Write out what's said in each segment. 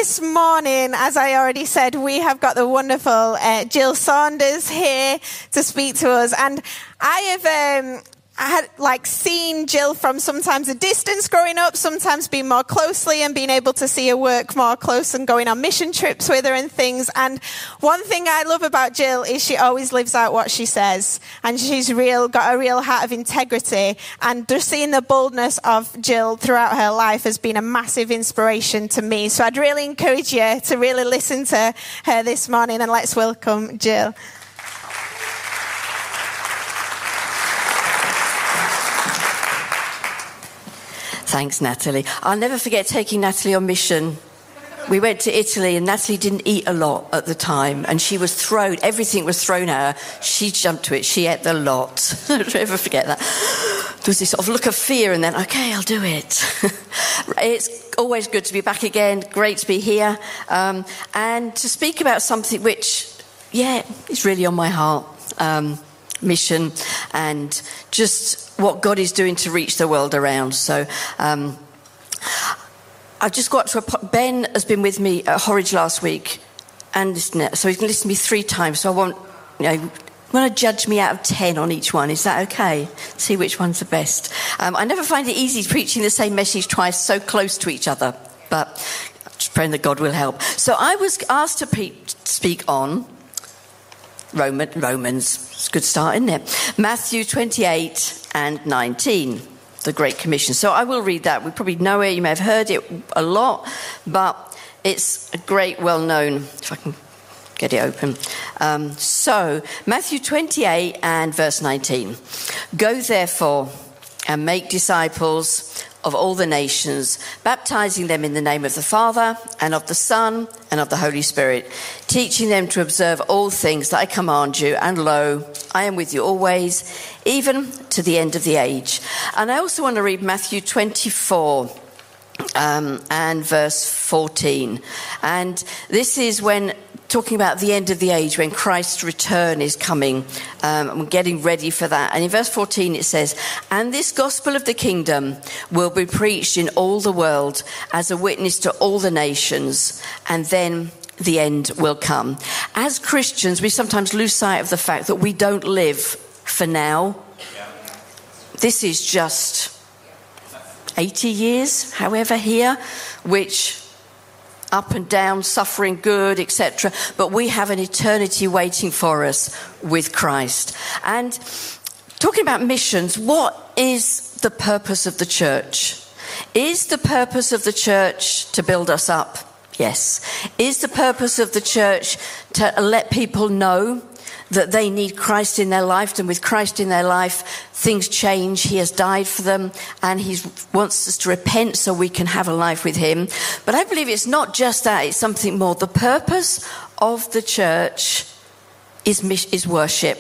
this morning, as I already said, we have got the wonderful Jill Saunders here to speak to us. And I had seen Jill from sometimes a distance growing up, sometimes being more closely and being able to see her work more close and going on mission trips with her and things. And one thing I love about Jill is she always lives out what she says, and she's got a real heart of integrity. And just seeing the boldness of Jill throughout her life has been a massive inspiration to me. So I'd really encourage you to really listen to her this morning, and let's welcome Jill. Thanks, Natalie. I'll never forget taking Natalie on mission. We went to Italy and Natalie didn't eat a lot at the time, and everything was thrown at her. She jumped to it. She ate the lot. I'll never forget that. There was this sort of look of fear and then, okay, I'll do it. It's always good to be back again. Great to be here. And to speak about something which, is really on my heart. Mission and just what God is doing to reach the world around. So I've just got to Ben has been with me at Horridge last week, and so he's listened to me 3 times. So I want to judge me out of 10 on each one. Is that okay? See which one's the best. I never find it easy preaching the same message twice so close to each other, but I'm just praying that God will help. So I was asked to speak on Romans. It's a good start, isn't it? Matthew 28 and 19, the Great Commission. So I will read that. We probably know it. You may have heard it a lot, but it's a great, well-known, if I can get it open. So Matthew 28 and verse 19. Go therefore and make disciples of all the nations, baptizing them in the name of the Father and of the Son and of the Holy Spirit, teaching them to observe all things that I command you. And lo, I am with you always, even to the end of the age. And I also want to read Matthew 24 and verse 14. And this is when talking about the end of the age, when Christ's return is coming, and we're getting ready for that. And in verse 14 it says, and this gospel of the kingdom will be preached in all the world as a witness to all the nations, and then the end will come. As Christians, we sometimes lose sight of the fact that we don't live for now. This is just 80 years, however, here, which up and down, suffering, good, etc. But we have an eternity waiting for us with Christ. And talking about missions, what is the purpose of the church? Is the purpose of the church to build us up? Yes. Is the purpose of the church to let people know that they need Christ in their life, and with Christ in their life, things change. He has died for them, and he wants us to repent so we can have a life with him. But I believe it's not just that, it's something more. The purpose of the church is worship.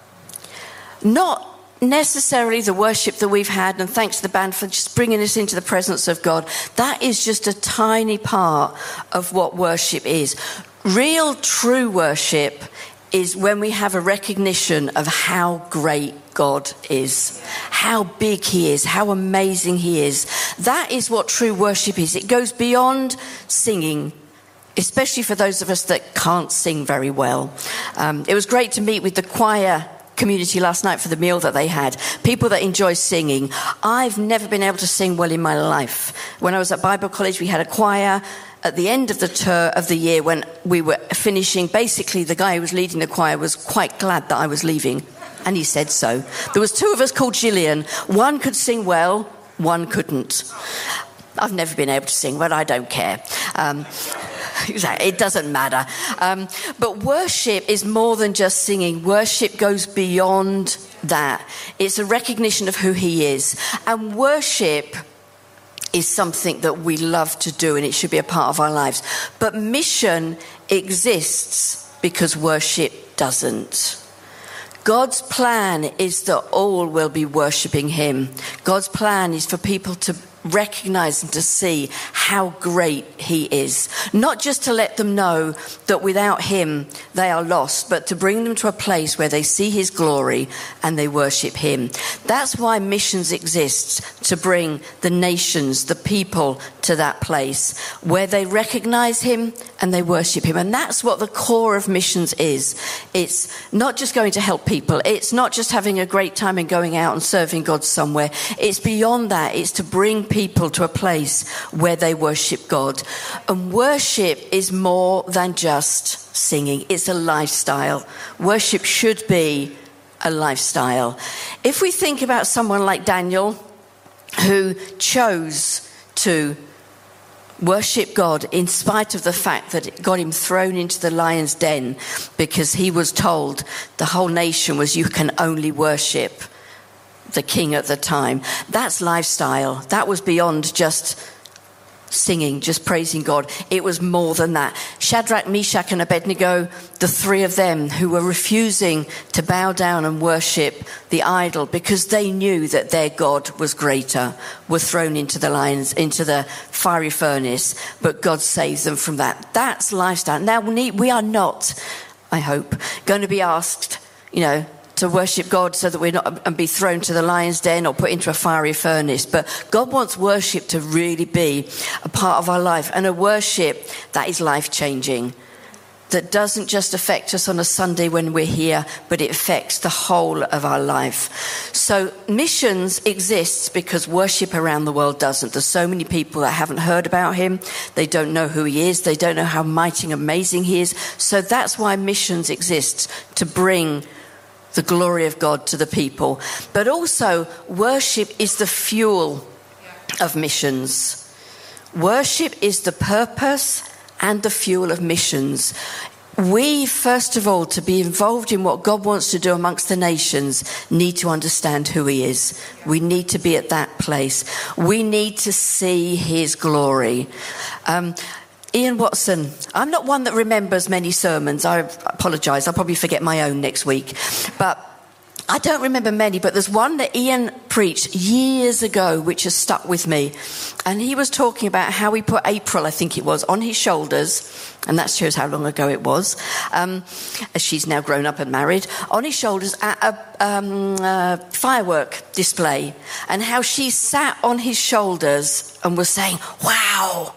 Not necessarily the worship that we've had, and thanks to the band for just bringing us into the presence of God. That is just a tiny part of what worship is. Real, true worship is when we have a recognition of how great God is, how big he is, how amazing he is. That is what true worship is. It goes beyond singing, especially for those of us that can't sing very well. It was great to meet with the choir community last night for the meal that they had. People that enjoy singing. I've never been able to sing well in my life. When I was at Bible college, we had a choir. At the end of the year, when we were finishing, basically the guy who was leading the choir was quite glad that I was leaving, and he said so. There was 2 of us called Gillian. One could sing well, one couldn't. I've never been able to sing, but I don't care. It doesn't matter. But worship is more than just singing. Worship goes beyond that. It's a recognition of who he is. And worship is something that we love to do, and it should be a part of our lives. But mission exists because worship doesn't. God's plan is that all will be worshipping him. God's plan is for people to recognize and to see how great he is. Not just to let them know that without him they are lost, but to bring them to a place where they see his glory and they worship him. That's why missions exists, to bring the nations, the people to that place where they recognize him and they worship him. And that's what the core of missions is. It's not just going to help people. It's not just having a great time and going out and serving God somewhere. It's beyond that. It's to bring people to a place where they worship God. And worship is more than just singing. It's a lifestyle. Worship should be a lifestyle. If we think about someone like Daniel, who chose to worship God in spite of the fact that it got him thrown into the lion's den because he was told the whole nation was, you can only worship the king at the time. That's lifestyle. That was beyond just singing, just praising God. It was more than that. Shadrach, Meshach and Abednego, the three of them who were refusing to bow down and worship the idol because they knew that their God was greater, were thrown into the fiery furnace, but God saved them from that. That's lifestyle. Now we are not, I hope, going to be asked, to worship God so that we're not and be thrown to the lion's den or put into a fiery furnace. But God wants worship to really be a part of our life, and a worship that is life-changing, that doesn't just affect us on a Sunday when we're here, but it affects the whole of our life. So missions exists because worship around the world doesn't. There's so many people that haven't heard about him. They don't know who he is. They don't know how mighty and amazing he is. So that's why missions exists, to bring the glory of God to the people. But also, worship is the fuel of missions. Worship is the purpose and the fuel of missions. We, first of all, to be involved in what God wants to do amongst the nations, need to understand who he is. We need to be at that place. We need to see his glory. Ian Watson, I'm not one that remembers many sermons. I apologise, I'll probably forget my own next week. But I don't remember many, but there's one that Ian preached years ago which has stuck with me. And he was talking about how he put April, I think it was, on his shoulders, and that shows how long ago it was, as she's now grown up and married, on his shoulders at a firework display, and how she sat on his shoulders and was saying, wow.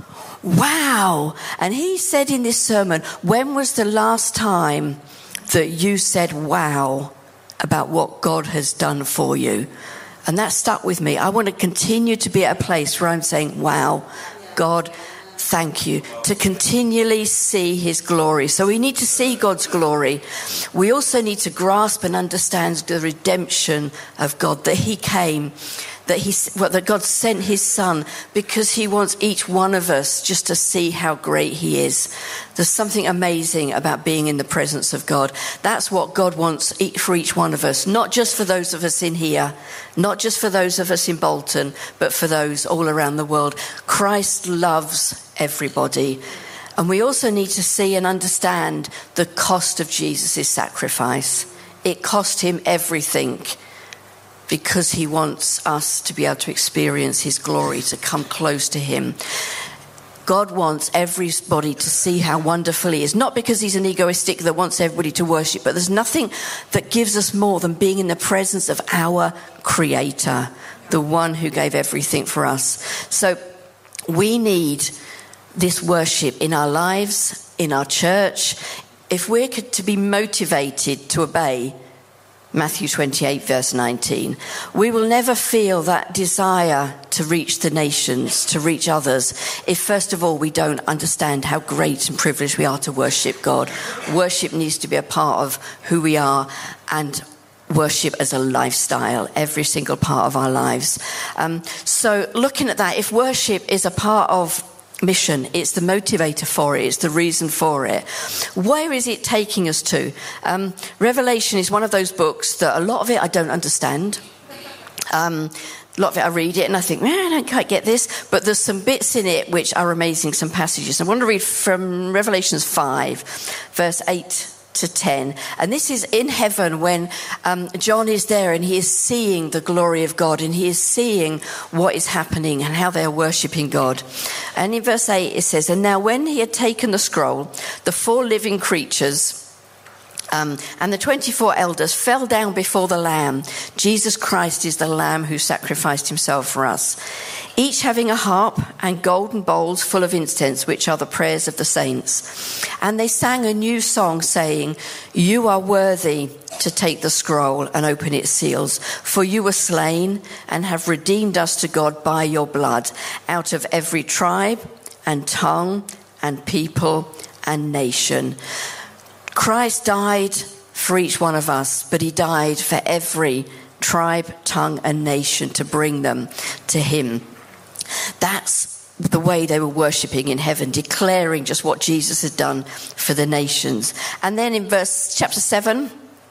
And he said in this sermon, when was the last time that you said wow about what God has done for you? And that stuck with me. I want to continue to be at a place where I'm saying, wow, God, thank you, to continually see his glory. So we need to see God's glory. We also need to grasp and understand the redemption of God, that he came, that God sent his son because he wants each one of us just to see how great he is. There's something amazing about being in the presence of God. That's what God wants for each one of us, not just for those of us in here, not just for those of us in Bolton, but for those all around the world. Christ loves everybody. And we also need to see and understand the cost of Jesus' sacrifice. It cost him everything, because he wants us to be able to experience his glory, to come close to him. God wants everybody to see how wonderful he is, not because he's an egoistic that wants everybody to worship, but there's nothing that gives us more than being in the presence of our Creator, the one who gave everything for us. So we need this worship in our lives, in our church. If we're to be motivated to obey Matthew 28 verse 19, we will never feel that desire to reach the nations, to reach others, if first of all we don't understand how great and privileged we are to worship God. Worship needs to be a part of who we are, and worship as a lifestyle, every single part of our lives. So looking at that, if worship is a part of mission, it's the motivator for it, it's the reason for it. Where is it taking us to? Revelation is one of those books that a lot of it I don't understand. A lot of it I read it and I think, I don't quite get this, but there's some bits in it which are amazing, some passages. I want to read from Revelations 5 verse 8 to 10. And this is in heaven when John is there and he is seeing the glory of God and he is seeing what is happening and how they are worshipping God. And in verse 8 it says, "And now when he had taken the scroll, the 4 living creatures and the 24 elders fell down before the Lamb." Jesus Christ is the Lamb who sacrificed himself for us. "Each having a harp and golden bowls full of incense, which are the prayers of the saints. And they sang a new song, saying, 'You are worthy to take the scroll and open its seals. For you were slain and have redeemed us to God by your blood, out of every tribe and tongue and people and nation.'" Christ died for each one of us, but he died for every tribe, tongue, and nation to bring them to him. That's the way they were worshipping in heaven, declaring just what Jesus had done for the nations. And then in chapter 7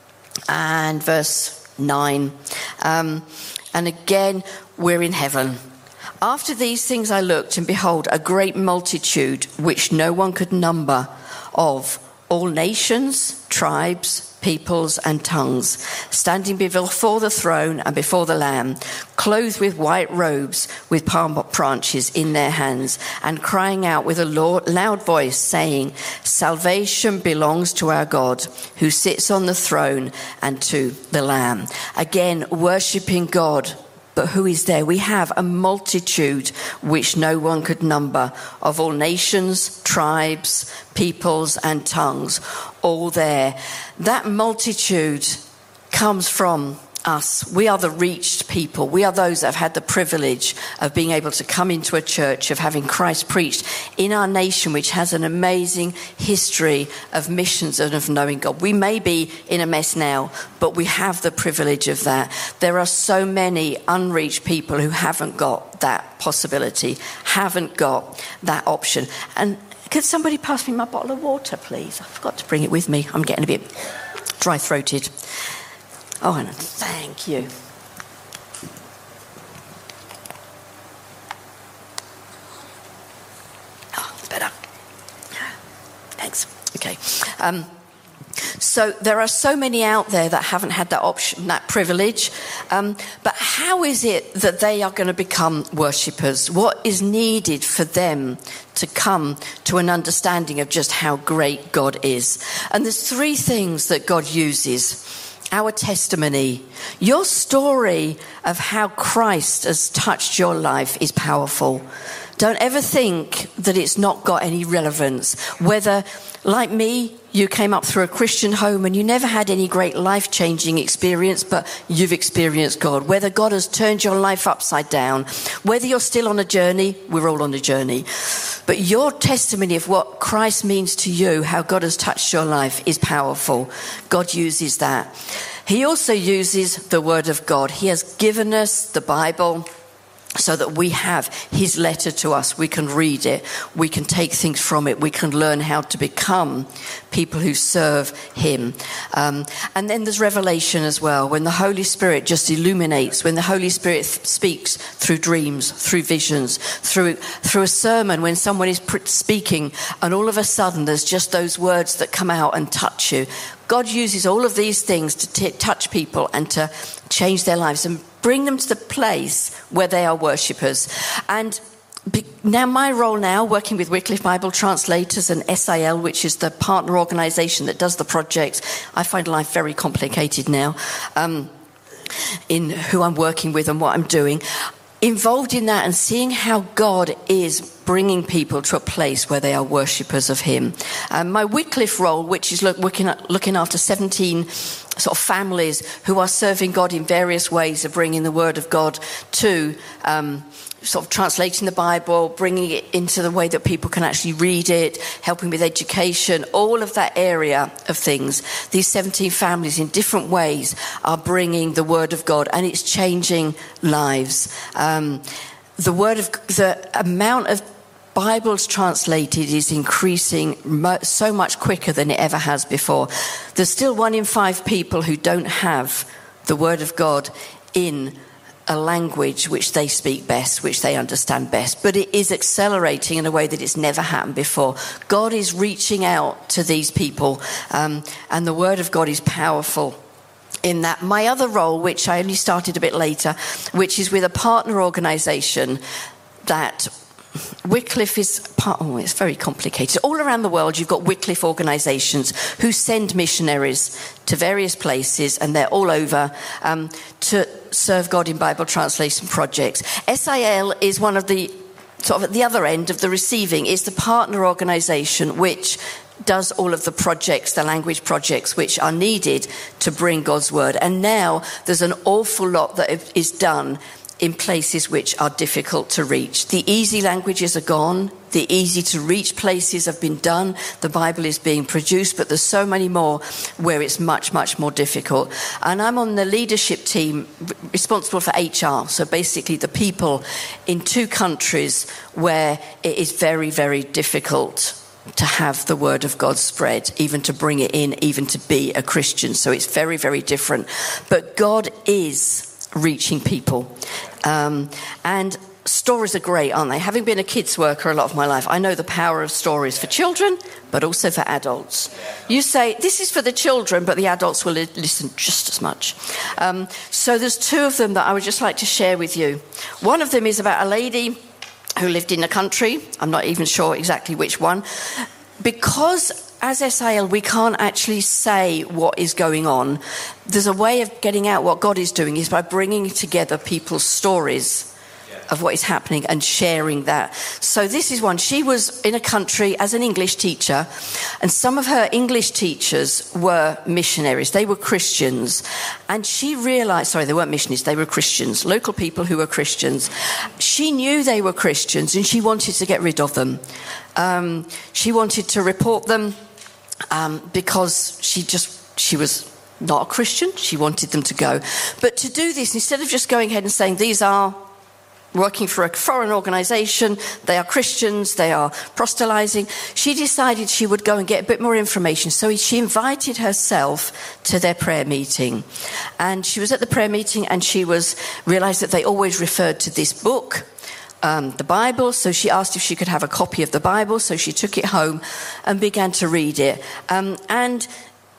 and verse 9, and again, we're in heaven. "After these things I looked, and behold, a great multitude, which no one could number, of all nations, tribes, peoples and tongues, standing before the throne and before the Lamb, clothed with white robes, with palm branches in their hands, and crying out with a loud voice, saying, 'Salvation belongs to our God, who sits on the throne, and to the Lamb.'" Again, worshipping God. But who is there? We have a multitude which no one could number, of all nations, tribes, peoples and tongues, all there. That multitude comes from us. We are the reached people. We are those that have had the privilege of being able to come into a church, of having Christ preached in our nation, which has an amazing history of missions and of knowing God. We may be in a mess now, but we have the privilege of that. There are so many unreached people who haven't got that possibility, haven't got that option. And could somebody pass me my bottle of water, please? I forgot to bring it with me. I'm getting a bit dry-throated. Oh, and thank you. Oh, it's better. Thanks. Okay. So there are so many out there that haven't had that option, that privilege. But how is it that they are going to become worshippers? What is needed for them to come to an understanding of just how great God is? And there's 3 things that God uses. Our testimony. Your story of how Christ has touched your life is powerful. Don't ever think that it's not got any relevance. Whether, like me, you came up through a Christian home and you never had any great life-changing experience, but you've experienced God. Whether God has turned your life upside down. Whether you're still on a journey, we're all on a journey. But your testimony of what Christ means to you, how God has touched your life, is powerful. God uses that. He also uses the Word of God. He has given us the Bible so that we have his letter to us. We can read it. We can take things from it. We can learn how to become people who serve him. And then there's revelation as well, when the Holy Spirit just illuminates, when the Holy Spirit speaks through dreams, through visions, through a sermon, when someone is speaking and all of a sudden there's just those words that come out and touch you. God uses all of these things to touch people and to change their lives and bring them to the place where they are worshippers. And now my role now, working with Wycliffe Bible Translators and SIL, which is the partner organisation that does the project, I find life very complicated now in who I'm working with and what I'm doing. Involved in that and seeing how God is bringing people to a place where they are worshippers of him. My Wycliffe role, which is looking after 17 sort of families who are serving God in various ways of bringing the word of God to sort of translating the Bible, bringing it into the way that people can actually read it, helping with education, all of that area of things. These 17 families in different ways are bringing the word of God, and it's changing lives. The amount of Bibles translated is increasing so much quicker than it ever has before. There's still 1 in 5 people who don't have the Word of God in a language which they speak best, which they understand best, but it is accelerating in a way that it's never happened before. God is reaching out to these people, and the word of God is powerful in that. My other role, which I only started a bit later, which is with a partner organisation that Wycliffe is part. Oh, it's very complicated. All around the world, you've got Wycliffe organisations who send missionaries to various places, and they're all over to serve God in Bible translation projects. SIL is one of the sort of at the other end of the receiving. Is the partner organisation which does all of the projects, the language projects, which are needed to bring God's word. And now there's an awful lot that is done in places which are difficult to reach. The easy languages are gone. The easy to reach places have been done. The Bible is being produced, but there's so many more where it's much, much more difficult. And I'm on the leadership team responsible for HR. So basically the people in 2 countries where it is very, very difficult to have the word of God spread, even to bring it in, even to be a Christian. So it's very, very different. But God is reaching people. And stories are great, aren't they? Having been a kids worker a lot of my life, I know the power of stories for children, but also for adults. You say, this is for the children, but the adults will listen just as much. So there's 2 of them that I would just like to share with you. One of them is about a lady who lived in a country. I'm not even sure exactly which one. Because as SIL, we can't actually say what is going on. There's a way of getting out what God is doing is by bringing together people's stories of what is happening and sharing that. So this is one. She was in a country as an English teacher, and some of her English teachers were missionaries. They were Christians. And she realized, sorry, they weren't missionaries, they were Christians, local people who were Christians. She knew they were Christians and she wanted to get rid of them. She wanted to report them because she was not a Christian. She wanted them to go. But to do this, instead of just going ahead and saying, these are working for a foreign organisation, they are Christians, they are proselytizing, she decided she would go and get a bit more information. So she invited herself to their prayer meeting. And she was at the prayer meeting and she realised that they always referred to this book, the Bible. So she asked if she could have a copy of the Bible. So she took it home and began to read it. And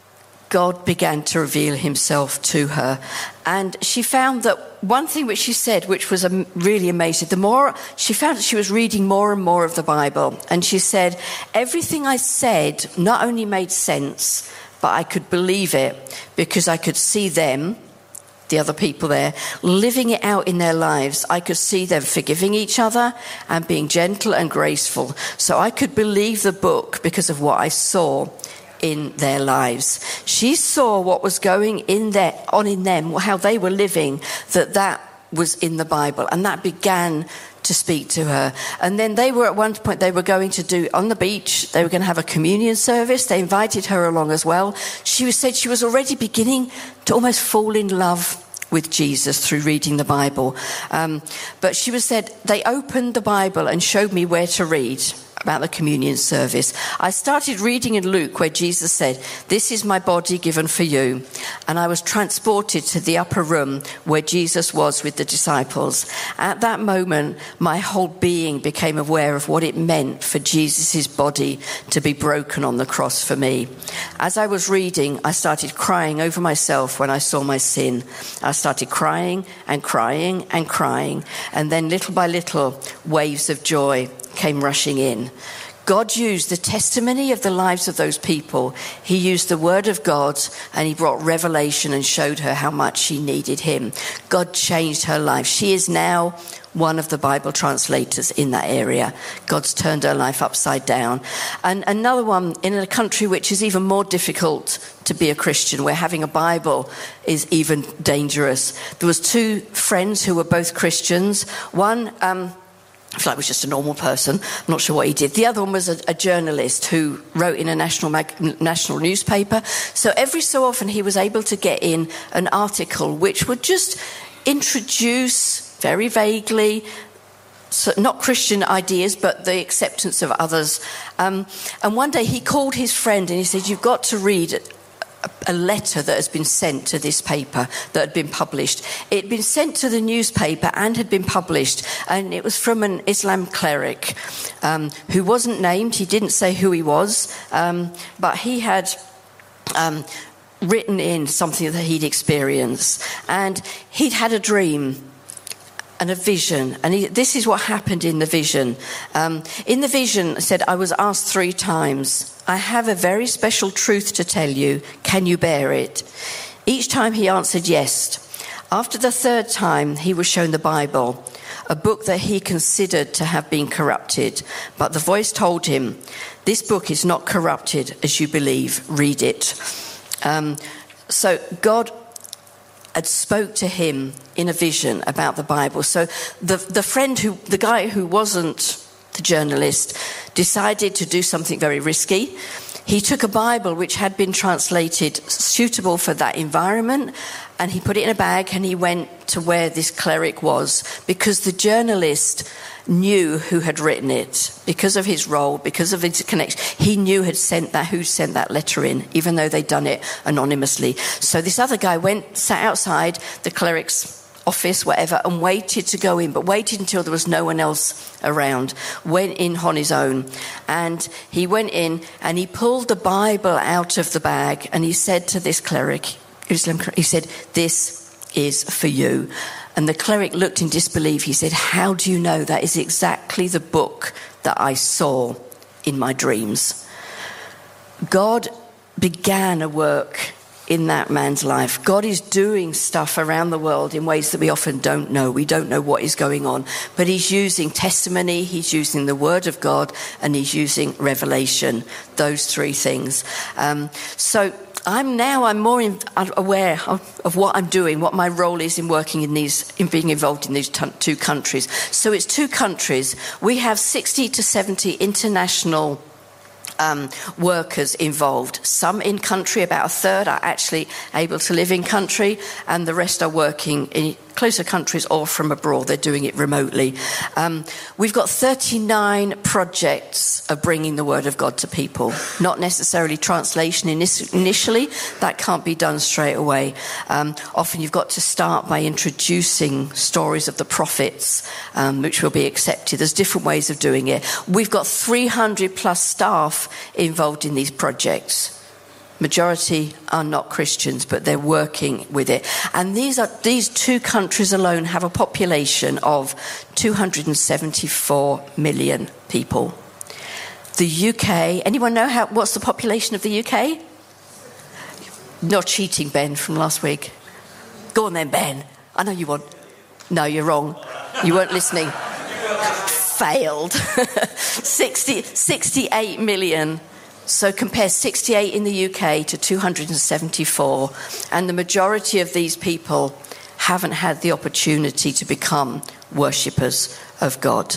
God began to reveal himself to her. And she found that one thing which she said, which was really amazing, the more she found that she was reading more and more of the Bible. And she said, everything I said not only made sense, but I could believe it because I could see them, the other people there, living it out in their lives. I could see them forgiving each other and being gentle and graceful. So I could believe the book because of what I saw in their lives. She saw what was going on in them, how they were living, that was in the Bible, and that began to speak to her. And then they were, at one point, they were going to do, on the beach, they were going to have a communion service. They invited her along as well. She said she was already beginning to almost fall in love with Jesus through reading the Bible. But she said, they opened the Bible and showed me where to read about the communion service. I started reading in Luke where Jesus said, this is my body given for you. And I was transported to the upper room where Jesus was with the disciples. At that moment, my whole being became aware of what it meant for Jesus' body to be broken on the cross for me. As I was reading, I started crying over myself when I saw my sin. I started crying and crying and crying. And then little by little, waves of joy came rushing in. God used the testimony of the lives of those people. He used the word of God and he brought revelation and showed her how much she needed him. God changed her life. She is now one of the Bible translators in that area. God's turned her life upside down. And another one in a country which is even more difficult to be a Christian, where having a Bible is even dangerous. There was 2 friends who were both Christians. One, I feel like was just a normal person. I'm not sure what he did. The other one was a journalist who wrote in a national newspaper. So every so often he was able to get in an article which would just introduce very vaguely, so not Christian ideas, but the acceptance of others. And one day he called his friend and he said, you've got to read a letter that has been sent to this paper that had been published. It had been sent to the newspaper and had been published, and it was from an Islam cleric who wasn't named. He didn't say who he was, but he had written in something that he'd experienced, and he'd had a dream and a vision, and this is what happened in the vision. In the vision, it said, I was asked 3 times, I have a very special truth to tell you. Can you bear it? Each time he answered yes. After the 3rd time, he was shown the Bible, a book that he considered to have been corrupted. But the voice told him, this book is not corrupted as you believe. Read it. So God had spoke to him in a vision about the Bible. So the guy who wasn't the journalist, decided to do something very risky. He took a Bible which had been translated suitable for that environment, and he put it in a bag, and he went to where this cleric was, because the journalist knew who had written it, because of his role, because of his connection. He knew who sent that letter in, even though they'd done it anonymously. So this other guy sat outside the cleric's office, whatever, and waited to go in, but waited until there was no one else around, went in on his own. And he went in and he pulled the Bible out of the bag, and he said to this cleric, he said, this is for you. And the cleric looked in disbelief. He said, how do you know? That is exactly the book that I saw in my dreams. God began a work in that man's life. God is doing stuff around the world in ways that we often don't know. We don't know what is going on. But he's using testimony, he's using the word of God, and he's using revelation. Those 3 things. So I'm more aware of what I'm doing, what my role is in working in being involved in these 2 countries. So it's 2 countries. We have 60 to 70 international workers involved. Some in country, about 1/3 are actually able to live in country, and the rest are working in closer countries or from abroad. They're doing it remotely. We've got 39 projects of bringing the word of God to people. Not necessarily translation initially. That can't be done straight away. Often you've got to start by introducing stories of the prophets, which will be accepted. There's different ways of doing it. We've got 300 plus staff involved in these projects. Majority are not Christians, but they're working with it. And these 2 countries alone have a population of 274 million people. The UK, anyone know what's the population of the UK? Not cheating, Ben, from last week. Go on then, Ben. I know you want. No, you're wrong. You weren't listening. Failed. 68 million. So compare 68 in the UK to 274. And the majority of these people haven't had the opportunity to become worshippers of God.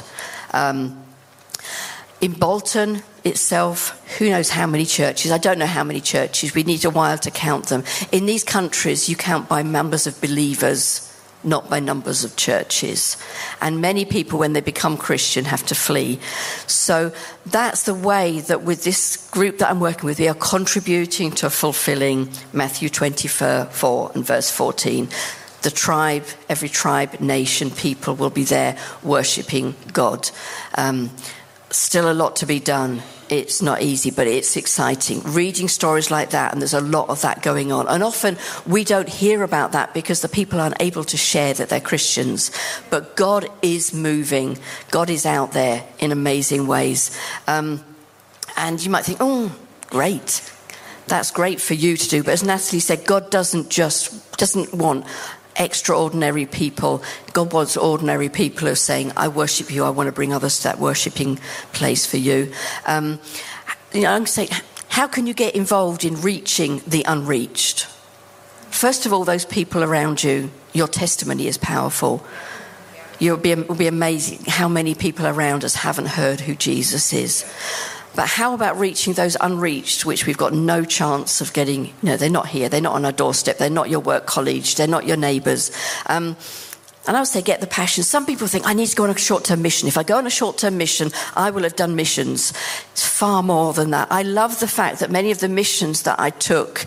In Bolton itself, who knows how many churches? I don't know how many churches. We need a while to count them. In these countries, you count by numbers of believers, not by numbers of churches. And many people, when they become Christian, have to flee. So that's the way that with this group that I'm working with, we are contributing to fulfilling Matthew 24 and verse 14. The tribe, every tribe, nation, people will be there worshipping God. Still a lot to be done. It's not easy, but it's exciting. Reading stories like that, and there's a lot of that going on. And often we don't hear about that because the people aren't able to share that they're Christians. But God is moving. God is out there in amazing ways. And you might think, oh, great. That's great for you to do. But as Natalie said, God doesn't want extraordinary people. God wants ordinary people who are saying, I worship you, I want to bring others to that worshipping place for you. I'm saying, how can you get involved in reaching the unreached? First of all, those people around you, your testimony is powerful. It will be amazing how many people around us haven't heard who Jesus is. But how about reaching those unreached, which we've got no chance of getting? No, they're not here. They're not on our doorstep. They're not your work colleague. They're not your neighbours. And I would say get the passion. Some people think, I need to go on a short-term mission. If I go on a short-term mission, I will have done missions. It's far more than that. I love the fact that many of the missions that I took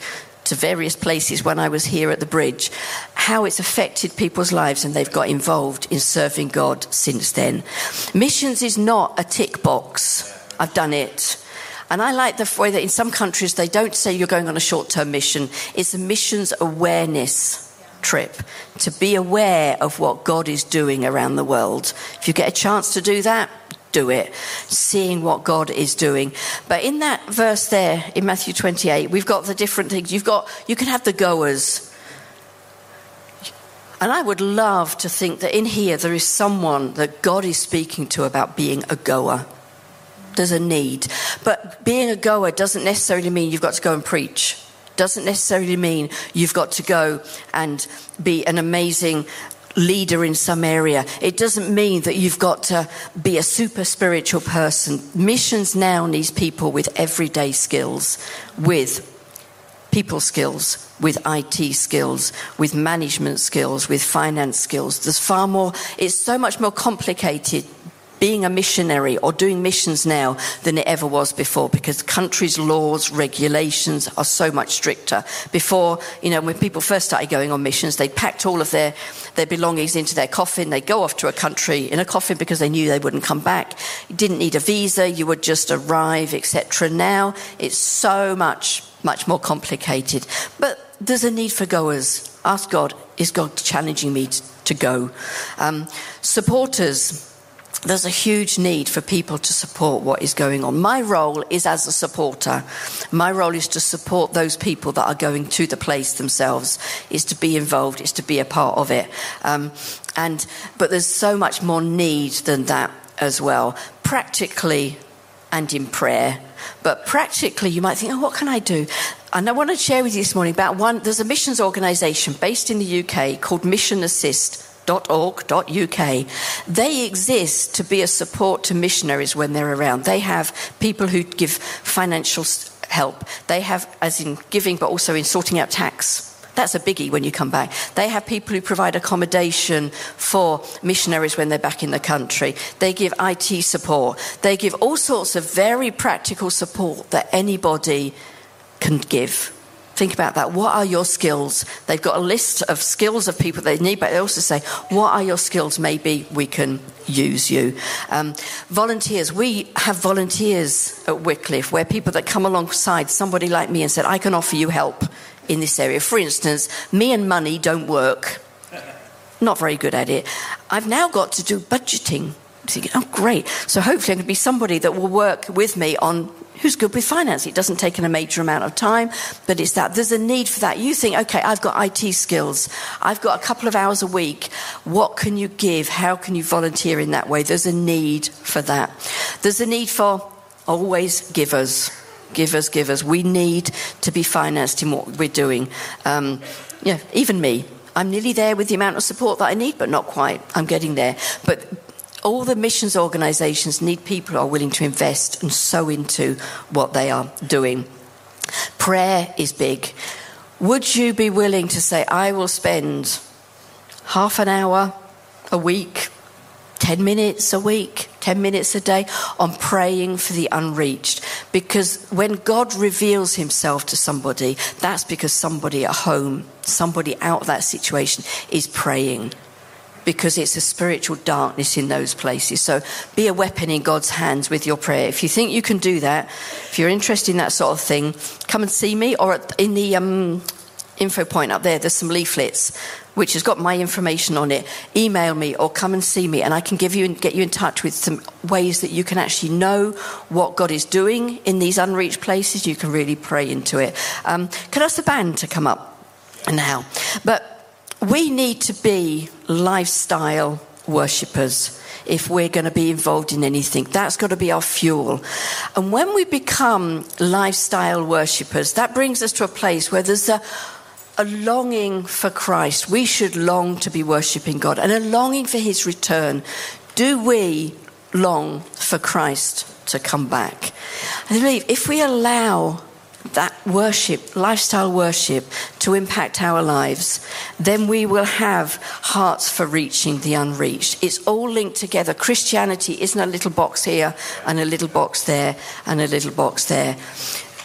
to various places when I was here at the bridge, how it's affected people's lives and they've got involved in serving God since then. Missions is not a tick box. I've done it. And I like the way that in some countries they don't say you're going on a short-term mission. It's a missions awareness trip, to be aware of what God is doing around the world. If you get a chance to do that, do it. Seeing what God is doing. But in that verse there, in Matthew 28, we've got the different things. You can have the goers. And I would love to think that in here there is someone that God is speaking to about being a goer. There's a need. But being a goer doesn't necessarily mean you've got to go and preach. Doesn't necessarily mean you've got to go and be an amazing leader in some area. It doesn't mean that you've got to be a super spiritual person. Missions now needs people with everyday skills, with people skills, with IT skills, with management skills, with finance skills. There's far more, it's so much more complicated being a missionary or doing missions now than it ever was before, because countries' laws, regulations are so much stricter. Before, when people first started going on missions, they packed all of their belongings into their coffin. They'd go off to a country in a coffin because they knew they wouldn't come back. You didn't need a visa. You would just arrive, etc. Now it's so much more complicated. But there's a need for goers. Ask God, is God challenging me to go? Supporters. There's a huge need for people to support what is going on. My role is as a supporter. My role is to support those people that are going to the place themselves, is to be involved, is to be a part of it. But there's so much more need than that as well, practically and in prayer. But practically, you might think, what can I do? And I want to share with you this morning about there's a missions organisation based in the UK called Mission Assist. .org.uk. They exist to be a support to missionaries when they're around. They have people who give financial help. They have, as in giving, but also in sorting out tax. That's a biggie when you come back. They have people who provide accommodation for missionaries when they're back in the country. They give IT support. They give all sorts of very practical support that anybody can give. Think about that. What are your skills? They've got a list of skills of people they need, but they also say, what are your skills? Maybe we can use you. Volunteers. We have volunteers at Wycliffe where people that come alongside somebody like me and said, I can offer you help in this area. For instance, me and money don't work. Not very good at it. I've now got to do budgeting. Thinking, oh, great. So hopefully I'm going to be somebody that will work with me on who's good with finance. It doesn't take a major amount of time, but it's that. There's a need for that. You think, okay, I've got IT skills. I've got a couple of hours a week. What can you give? How can you volunteer in that way? There's a need for that. There's a need for always givers. Givers. We need to be financed in what we're doing. Even me. I'm nearly there with the amount of support that I need, but not quite. I'm getting there. But all the missions organisations need people who are willing to invest and sow into what they are doing. Prayer is big. Would you be willing to say, I will spend half an hour a week, 10 minutes a week, 10 minutes a day on praying for the unreached? Because when God reveals himself to somebody, that's because somebody at home, somebody out of that situation is praying. Because it's a spiritual darkness in those places. So be a weapon in God's hands with your prayer. If you think you can do that, if you're interested in that sort of thing, come and see me. Or in the info point up there's some leaflets which has got my information on it. Email me or come and see me, and I can get you in touch with some ways that you can actually know what God is doing in these unreached places. You can really pray into it. Could I ask the band to come up now? But we need to be lifestyle worshippers if we're going to be involved in anything. That's got to be our fuel. And when we become lifestyle worshippers, that brings us to a place where there's a longing for Christ. We should long to be worshipping God and a longing for his return. Do we long for Christ to come back? I believe if we allow that worship, lifestyle worship, to impact our lives, then we will have hearts for reaching the unreached. It's all linked together. Christianity isn't a little box here and a little box there and a little box there.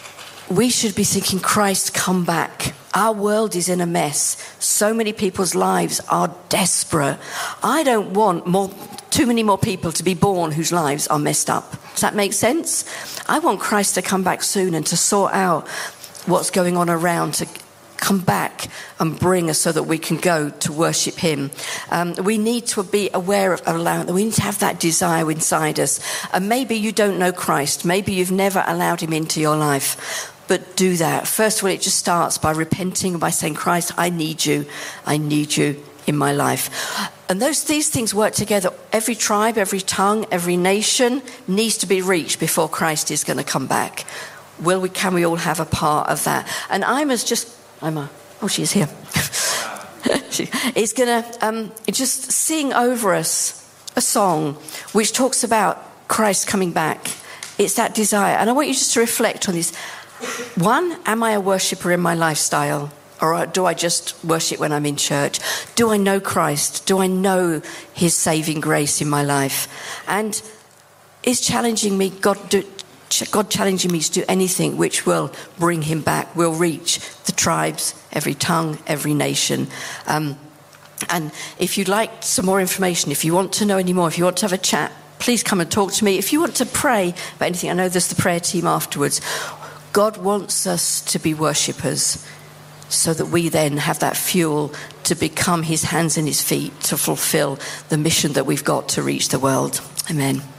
we should be thinking, Christ, come back. Our world is in a mess. So many people's lives are desperate. I don't want too many more people to be born whose lives are messed up. Does that make sense? I want Christ to come back soon and to sort out what's going on around, to come back and bring us so that we can go to worship him. We need to be aware of allowing, we need to have that desire inside us. And maybe you don't know Christ. Maybe you've never allowed him into your life. But do that. First of all, it just starts by repenting, by saying, Christ, I need you. I need you in my life. And these things work together. Every tribe, every tongue, every nation needs to be reached before Christ is going to come back. Can we all have a part of that? And she's here. She's going to just sing over us a song which talks about Christ coming back. It's that desire. And I want you just to reflect on this. One, am I a worshipper in my lifestyle? Or do I just worship when I'm in church? Do I know Christ? Do I know his saving grace in my life? And is challenging me, God challenging me to do anything which will bring him back, will reach the tribes, every tongue, every nation. And if you'd like some more information, if you want to know any more, if you want to have a chat, please come and talk to me. If you want to pray about anything, I know there's the prayer team afterwards. God wants us to be worshippers so that we then have that fuel to become his hands and his feet to fulfill the mission that we've got to reach the world. Amen.